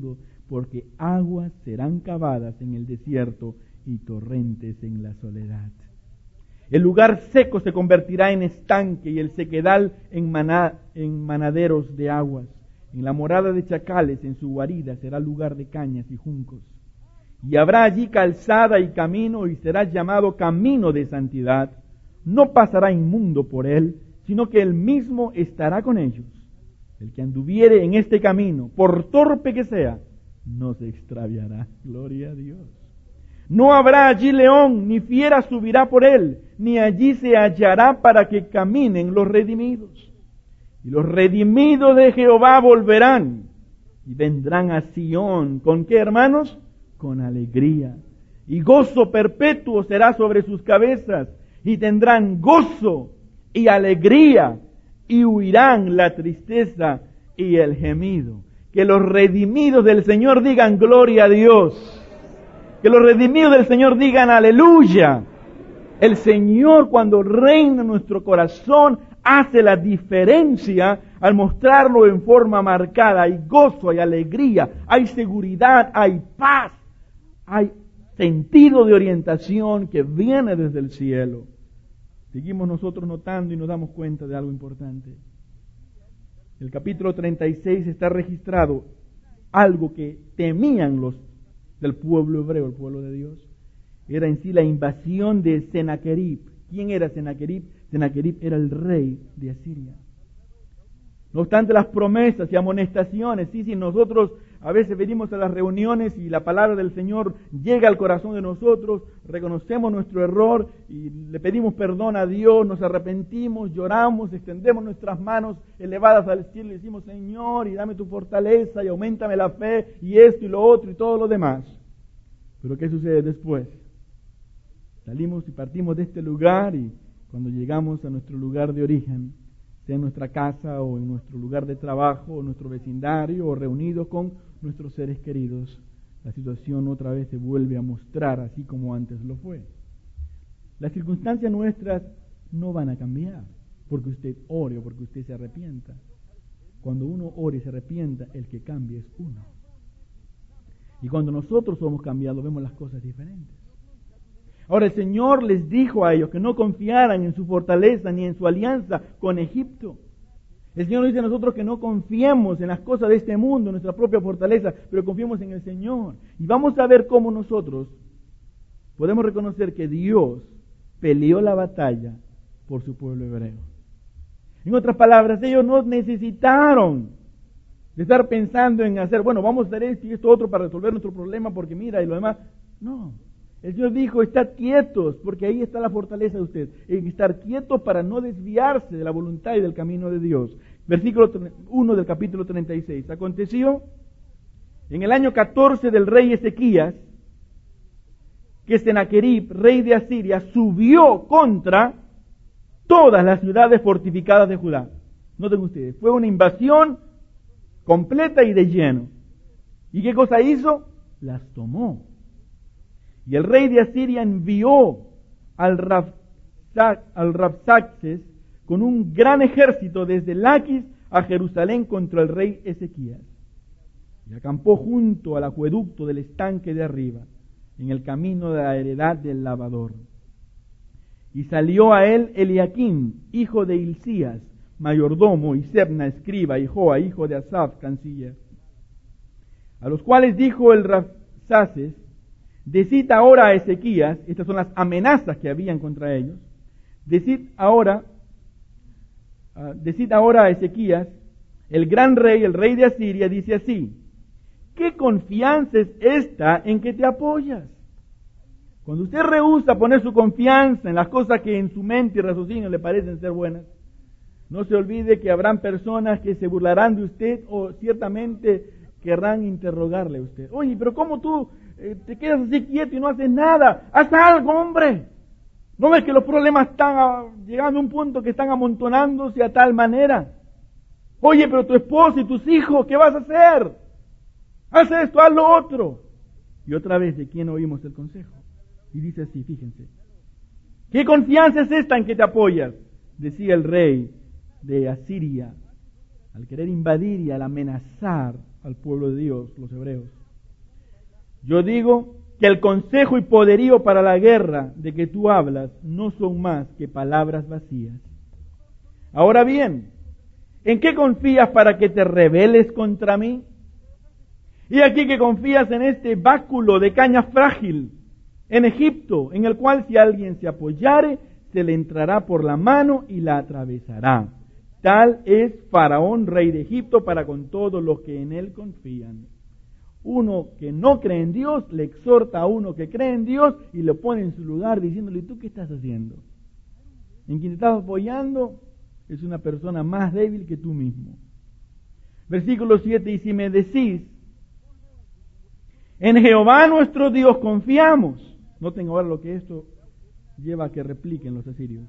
porque aguas serán cavadas en el desierto y torrentes en la soledad. El lugar seco se convertirá en estanque y el sequedal en manaderos de aguas. En la morada de chacales, en su guarida, será lugar de cañas y juncos. Y habrá allí calzada y camino, y será llamado camino de santidad. No pasará inmundo por él, sino que él mismo estará con ellos. El que anduviere en este camino, por torpe que sea, no se extraviará. Gloria a Dios. No habrá allí león, ni fiera subirá por él, ni allí se hallará para que caminen los redimidos. Y los redimidos de Jehová volverán y vendrán a Sión. ¿Con qué, hermanos? Con alegría. Y gozo perpetuo será sobre sus cabezas, y tendrán gozo y alegría, y huirán la tristeza y el gemido. Que los redimidos del Señor digan gloria a Dios. Que los redimidos del Señor digan aleluya. El Señor, cuando reina en nuestro corazón, hace la diferencia al mostrarlo en forma marcada. Hay gozo, hay alegría, hay seguridad, hay paz, hay sentido de orientación que viene desde el cielo. Seguimos nosotros notando y nos damos cuenta de algo importante. El capítulo 36 está registrado algo que temían los del pueblo hebreo, el pueblo de Dios. Era en sí la invasión de Sennacherib. ¿Quién era Sennacherib? Sennacherib era el rey de Asiria. No obstante las promesas y amonestaciones, sí, nosotros a veces venimos a las reuniones y la palabra del Señor llega al corazón de nosotros, reconocemos nuestro error y le pedimos perdón a Dios, nos arrepentimos, lloramos, extendemos nuestras manos elevadas al cielo y decimos, Señor, y dame tu fortaleza y auméntame la fe y esto y lo otro y todo lo demás. Pero ¿qué sucede después? Salimos y partimos de este lugar y cuando llegamos a nuestro lugar de origen, sea en nuestra casa o en nuestro lugar de trabajo o en nuestro vecindario o reunidos con nuestros seres queridos, la situación otra vez se vuelve a mostrar así como antes lo fue. Las circunstancias nuestras no van a cambiar porque usted ore o porque usted se arrepienta. Cuando uno ore y se arrepienta, el que cambia es uno. Y cuando nosotros somos cambiados, vemos las cosas diferentes. Ahora el Señor les dijo a ellos que no confiaran en su fortaleza ni en su alianza con Egipto. El Señor nos dice a nosotros que no confiemos en las cosas de este mundo, en nuestra propia fortaleza, pero confiemos en el Señor. Y vamos a ver cómo nosotros podemos reconocer que Dios peleó la batalla por su pueblo hebreo. En otras palabras, ellos no necesitaron de estar pensando en hacer, bueno, vamos a hacer esto y esto otro para resolver nuestro problema porque mira y lo demás. No. El Señor dijo, estad quietos, porque ahí está la fortaleza de usted. En estar quietos para no desviarse de la voluntad y del camino de Dios. Versículo 1 del capítulo 36. Aconteció en el año 14 del rey Ezequías, que Sennacherib, rey de Asiria, subió contra todas las ciudades fortificadas de Judá. Noten ustedes, fue una invasión completa y de lleno. ¿Y qué cosa hizo? Las tomó. Y el rey de Asiria envió al Rabsaces con un gran ejército desde Laquis a Jerusalén contra el rey Ezequías. Y acampó junto al acueducto del estanque de arriba, en el camino de la heredad del lavador. Y salió a él Eliaquim, hijo de Hilcías, mayordomo, y Sebna, escriba, y Joa, hijo de Asaf, canciller. A los cuales dijo el Rabsaces, decid ahora a Ezequías, estas son las amenazas que habían contra ellos, decid ahora a Ezequías, el gran rey, el rey de Asiria, dice así, ¿qué confianza es esta en que te apoyas? Cuando usted rehúsa poner su confianza en las cosas que en su mente y raciocinio le parecen ser buenas, no se olvide que habrán personas que se burlarán de usted o ciertamente querrán interrogarle a usted. Oye, pero ¿cómo tú te quedas así quieto y no haces nada? ¡Haz algo, hombre! ¿No ves que los problemas están llegando a un punto que están amontonándose a tal manera? Oye, pero tu esposo y tus hijos, ¿qué vas a hacer? Haz esto, haz lo otro. Y otra vez, ¿de quién oímos el consejo? Y dice así, fíjense. ¿Qué confianza es esta en que te apoyas? Decía el rey de Asiria, al querer invadir y al amenazar al pueblo de Dios, los hebreos. Yo digo que el consejo y poderío para la guerra de que tú hablas no son más que palabras vacías. Ahora bien, ¿en qué confías para que te rebeles contra mí? Y aquí que confías en este báculo de caña frágil en Egipto, en el cual si alguien se apoyare, se le entrará por la mano y la atravesará. Tal es Faraón, rey de Egipto, para con todos los que en él confían. Uno que no cree en Dios le exhorta a uno que cree en Dios y lo pone en su lugar diciéndole, ¿tú qué estás haciendo? En quien te estás apoyando es una persona más débil que tú mismo. Versículo 7, y si me decís, en Jehová nuestro Dios confiamos. Noten ahora lo que esto lleva a que repliquen los asirios.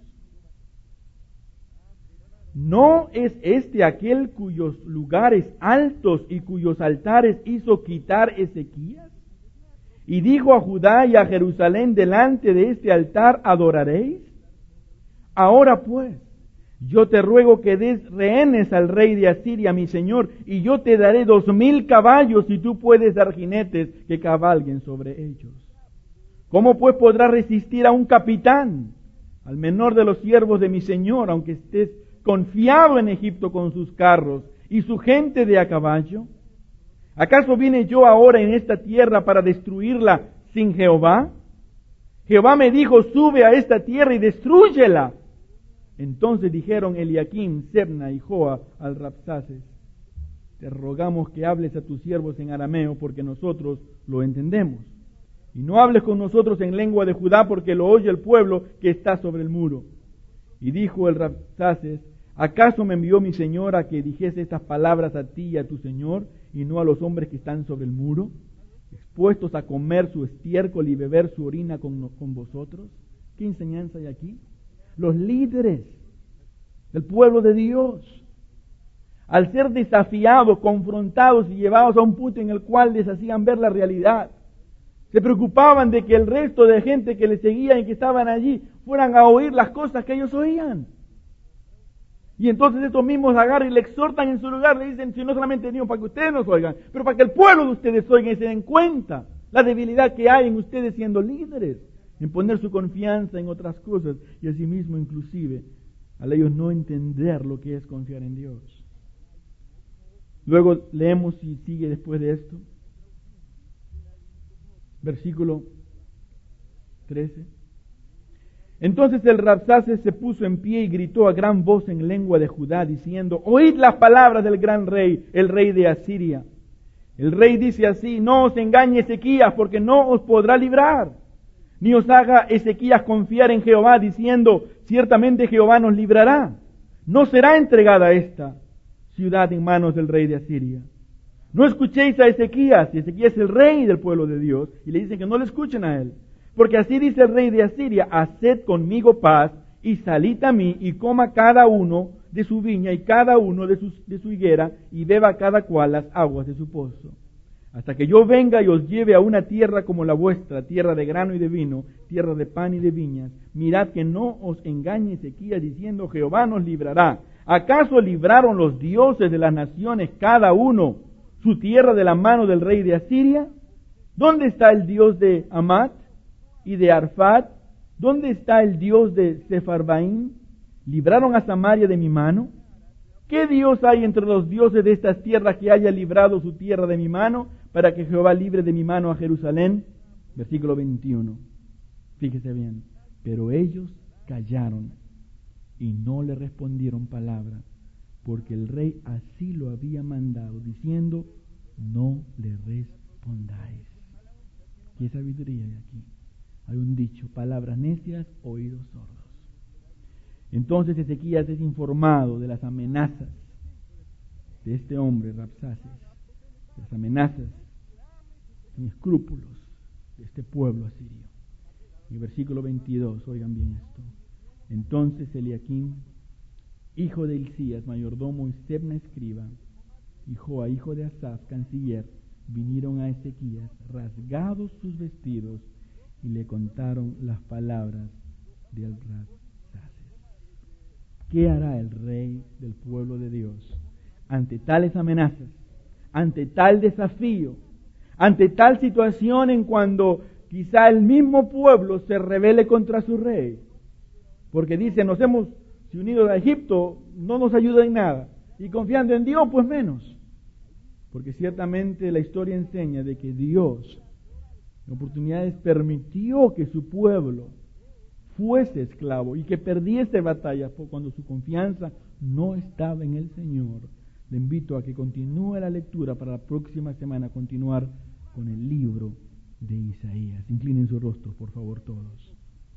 ¿No es este aquel cuyos lugares altos y cuyos altares hizo quitar Ezequías? Y dijo a Judá y a Jerusalén, delante de este altar adoraréis. Ahora pues, yo te ruego que des rehenes al rey de Asiria, mi señor, y yo te daré 2,000 caballos y tú puedes dar jinetes que cabalguen sobre ellos. ¿Cómo pues podrás resistir a un capitán, al menor de los siervos de mi señor, aunque estés confiado en Egipto con sus carros y su gente de a caballo? ¿Acaso vine yo ahora en esta tierra para destruirla sin Jehová? Jehová me dijo, sube a esta tierra y destrúyela. Entonces dijeron Eliaquim, Sebna y Joa al Rabsaces, te rogamos que hables a tus siervos en arameo, porque nosotros lo entendemos. Y no hables con nosotros en lengua de Judá, porque lo oye el pueblo que está sobre el muro. Y dijo el Rabsaces, ¿acaso me envió mi señor a que dijese estas palabras a ti y a tu señor, y no a los hombres que están sobre el muro, expuestos a comer su estiércol y beber su orina con vosotros? ¿Qué enseñanza hay aquí? Los líderes del pueblo de Dios, al ser desafiados, confrontados y llevados a un punto en el cual les hacían ver la realidad, se preocupaban de que el resto de gente que les seguía y que estaban allí fueran a oír las cosas que ellos oían. Y entonces estos mismos agarran y le exhortan en su lugar, le dicen, si no solamente digo para que ustedes nos oigan, pero para que el pueblo de ustedes oigan y se den cuenta la debilidad que hay en ustedes siendo líderes, en poner su confianza en otras cosas y asimismo inclusive al ellos no entender lo que es confiar en Dios. Luego leemos y sigue después de esto. Versículo 13. Entonces el Rabsaces se puso en pie y gritó a gran voz en lengua de Judá, diciendo, oíd las palabras del gran rey, el rey de Asiria. El rey dice así, no os engañe Ezequías, porque no os podrá librar, ni os haga Ezequías confiar en Jehová, diciendo, ciertamente Jehová nos librará. No será entregada esta ciudad en manos del rey de Asiria. No escuchéis a Ezequías, y Ezequías es el rey del pueblo de Dios, y le dicen que no le escuchen a él. Porque así dice el rey de Asiria, haced conmigo paz, y salid a mí, y coma cada uno de su viña, y cada uno de su higuera, y beba cada cual las aguas de su pozo. Hasta que yo venga y os lleve a una tierra como la vuestra, tierra de grano y de vino, tierra de pan y de viñas. Mirad que no os engañe Ezequías diciendo, Jehová nos librará. ¿Acaso libraron los dioses de las naciones, cada uno su tierra de la mano del rey de Asiria? ¿Dónde está el Dios de Amat y de Arfad? ¿Dónde está el Dios de Sefarbaim? ¿Libraron a Samaria de mi mano? ¿Qué Dios hay entre los dioses de estas tierras que haya librado su tierra de mi mano, para que Jehová libre de mi mano a Jerusalén? Versículo 21. Fíjese bien. Pero ellos callaron y no le respondieron palabra, porque el rey así lo había mandado, diciendo, no le respondáis. ¿Qué sabiduría hay aquí? Hay un dicho, palabras necias, oídos sordos. Entonces Ezequías es informado de las amenazas de este hombre, Rabsaces, de las amenazas sin escrúpulos de este pueblo asirio. Y versículo 22, oigan bien esto. Entonces Eliaquim, hijo de Hilcías, mayordomo, y Sebna, escriba, y Joa, hijo de Asaf, canciller, vinieron a Ezequías, rasgados sus vestidos, y le contaron las palabras del Rabsaces. ¿Qué hará el rey del pueblo de Dios ante tales amenazas, ante tal desafío, ante tal situación en cuando quizá el mismo pueblo se rebele contra su rey. Porque dice, nos hemos unido a Egipto, no nos ayuda en nada. Y confiando en Dios, pues menos. Porque ciertamente la historia enseña de que Dios, en oportunidades, permitió que su pueblo fuese esclavo y que perdiese batallas cuando su confianza no estaba en el Señor. Le invito a que continúe la lectura para la próxima semana, continuar con el libro de Isaías. Inclinen sus rostros, por favor, todos.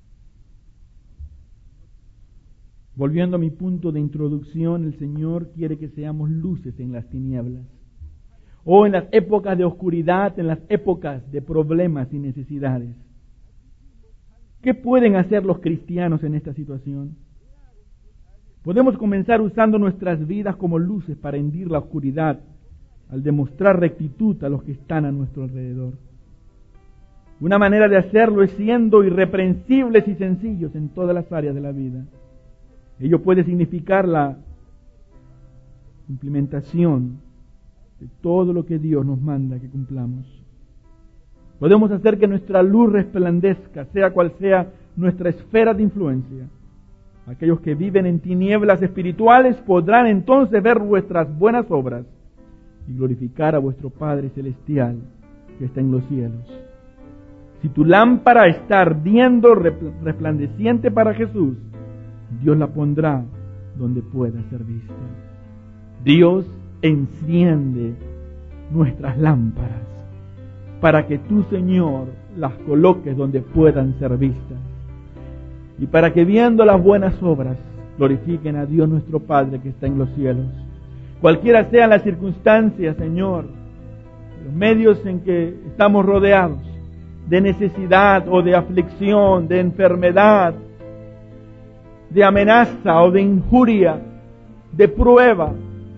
Volviendo a mi punto de introducción, el Señor quiere que seamos luces en las tinieblas, o en las épocas de oscuridad, en las épocas de problemas y necesidades. ¿Qué pueden hacer los cristianos en esta situación? Podemos comenzar usando nuestras vidas como luces para hendir la oscuridad, al demostrar rectitud a los que están a nuestro alrededor. Una manera de hacerlo es siendo irreprensibles y sencillos en todas las áreas de la vida. Ello puede significar la implementación de todo lo que Dios nos manda que cumplamos. Podemos hacer que nuestra luz resplandezca, sea cual sea nuestra esfera de influencia. Aquellos que viven en tinieblas espirituales podrán entonces ver vuestras buenas obras y glorificar a vuestro Padre Celestial que está en los cielos. Si tu lámpara está ardiendo, resplandeciente para Jesús, Dios la pondrá donde pueda ser vista. Dios enciende nuestras lámparas para que tú, Señor, las coloques donde puedan ser vistas y para que, viendo las buenas obras, glorifiquen a Dios nuestro Padre que está en los cielos. Cualquiera sean las circunstancias, Señor, los medios en que estamos rodeados de necesidad o de aflicción, de enfermedad, de amenaza o de injuria, de prueba,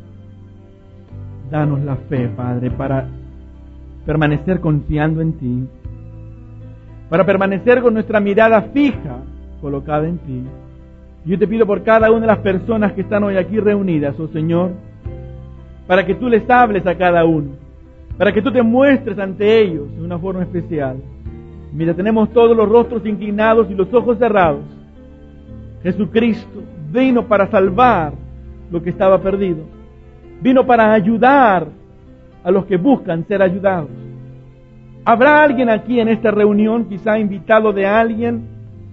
danos la fe, Padre, para permanecer confiando en Ti, para permanecer con nuestra mirada fija, colocada en Ti. Yo te pido por cada una de las personas que están hoy aquí reunidas, oh Señor, para que Tú les hables a cada uno, para que Tú te muestres ante ellos de una forma especial. Mira, tenemos todos los rostros inclinados y los ojos cerrados. Jesucristo vino para salvar lo que estaba perdido. Vino para ayudar a los que buscan ser ayudados. ¿Habrá alguien aquí en esta reunión, quizá invitado de alguien,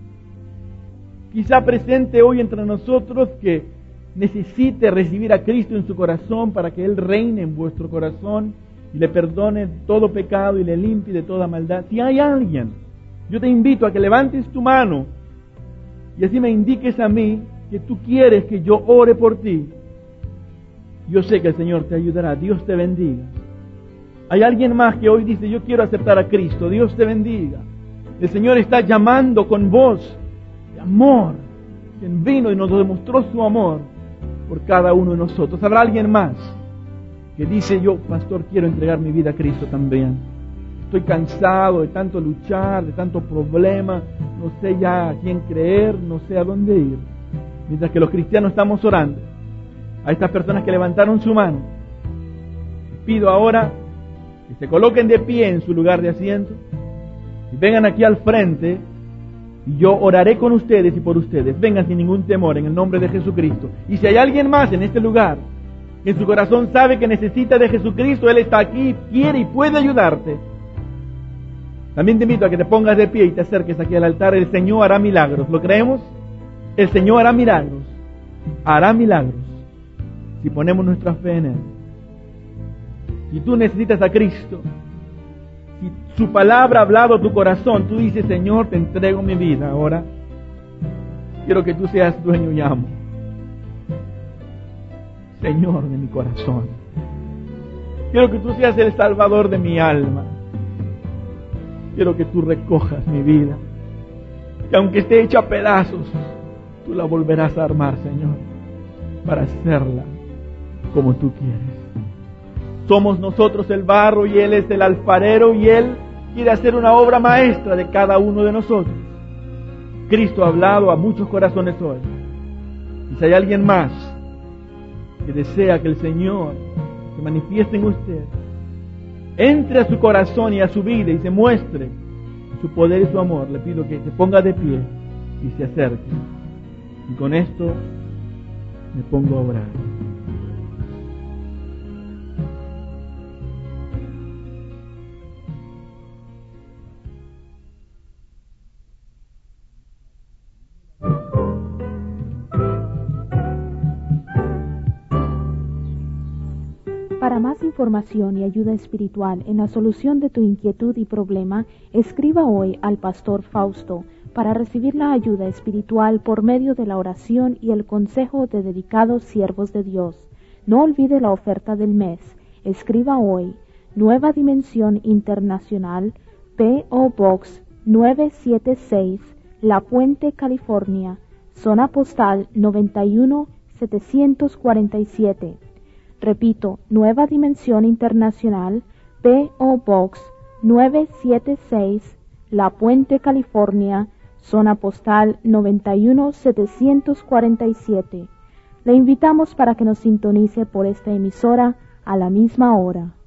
quizá presente hoy entre nosotros, que necesite recibir a Cristo en su corazón para que Él reine en vuestro corazón y le perdone todo pecado y le limpie de toda maldad? Si hay alguien, yo te invito a que levantes tu mano y así me indiques a mí que tú quieres que yo ore por ti. Yo sé que el Señor te ayudará. Dios te bendiga. Hay alguien más que hoy dice, yo quiero aceptar a Cristo. Dios te bendiga. El Señor está llamando con voz de amor, quien vino y nos demostró su amor por cada uno de nosotros. ¿Habrá alguien más que dice, yo, pastor, quiero entregar mi vida a Cristo también? Estoy cansado de tanto luchar, de tanto problema, no sé ya a quién creer, no sé a dónde ir. Mientras que los cristianos estamos orando, a estas personas que levantaron su mano, les pido ahora que se coloquen de pie en su lugar de asiento y vengan aquí al frente y yo oraré con ustedes y por ustedes. Vengan sin ningún temor en el nombre de Jesucristo. Y si hay alguien más en este lugar que en su corazón sabe que necesita de Jesucristo, Él está aquí, quiere y puede ayudarte. También te invito a que te pongas de pie y te acerques aquí al altar. El Señor hará milagros. ¿Lo creemos? El Señor hará milagros. Hará milagros si ponemos nuestra fe en Él. Si tú necesitas a Cristo, si su palabra ha hablado a tu corazón, tú dices, Señor, te entrego mi vida ahora. Quiero que tú seas dueño y amo. Señor de mi corazón. Quiero que tú seas el Salvador de mi alma. Quiero que tú recojas mi vida. Que aunque esté hecha a pedazos, tú la volverás a armar, Señor, para hacerla como tú quieres. Somos nosotros el barro y Él es el alfarero y Él quiere hacer una obra maestra de cada uno de nosotros. Cristo ha hablado a muchos corazones hoy. Y si hay alguien más que desea que el Señor se manifieste en usted, entre a su corazón y a su vida y se muestre su poder y su amor, le pido que se ponga de pie y se acerque. Y con esto me pongo a orar. Para más información y ayuda espiritual en la solución de tu inquietud y problema, escriba hoy al Pastor Fausto para recibir la ayuda espiritual por medio de la oración y el consejo de dedicados siervos de Dios. No olvide la oferta del mes. Escriba hoy, Nueva Dimensión Internacional, P.O. Box 976, La Puente, California, zona postal 91747. Repito, Nueva Dimensión Internacional, P.O. Box 976, La Puente, California, zona postal 91747. Le invitamos para que nos sintonice por esta emisora a la misma hora.